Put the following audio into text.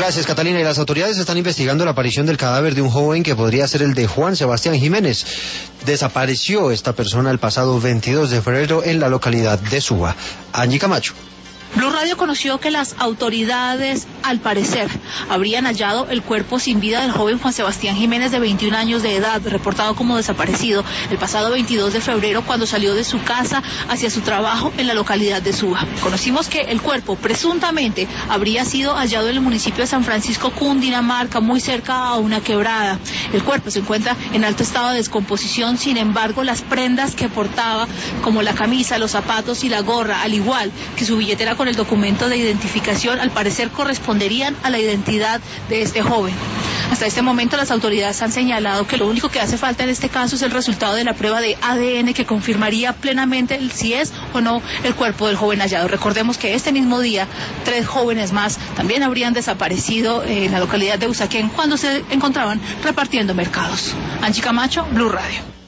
Gracias, Catalina. Y las autoridades están investigando la aparición del cadáver de un joven que podría ser el de Juan Sebastián Jiménez. Desapareció esta persona el pasado 22 de febrero en la localidad de Suba. Angie Camacho. Blue Radio conoció que las autoridades, al parecer, habrían hallado el cuerpo sin vida del joven Juan Sebastián Jiménez, de 21 años de edad, reportado como desaparecido el pasado 22 de febrero cuando salió de su casa hacia su trabajo en la localidad de Suba. Conocimos que el cuerpo presuntamente habría sido hallado en el municipio de San Francisco, Cundinamarca, muy cerca a una quebrada. El cuerpo se encuentra en alto estado de descomposición, sin embargo, las prendas que portaba, como la camisa, los zapatos y la gorra, al igual que su billetera con el documento de identificación, al parecer corresponderían a la identidad de este joven. Hasta este momento las autoridades han señalado que lo único que hace falta en este caso es el resultado de la prueba de ADN que confirmaría plenamente si es o no el cuerpo del joven hallado. Recordemos que este mismo día 3 jóvenes más también habrían desaparecido en la localidad de Usaquén cuando se encontraban repartiendo mercados. Angie Camacho, Blue Radio.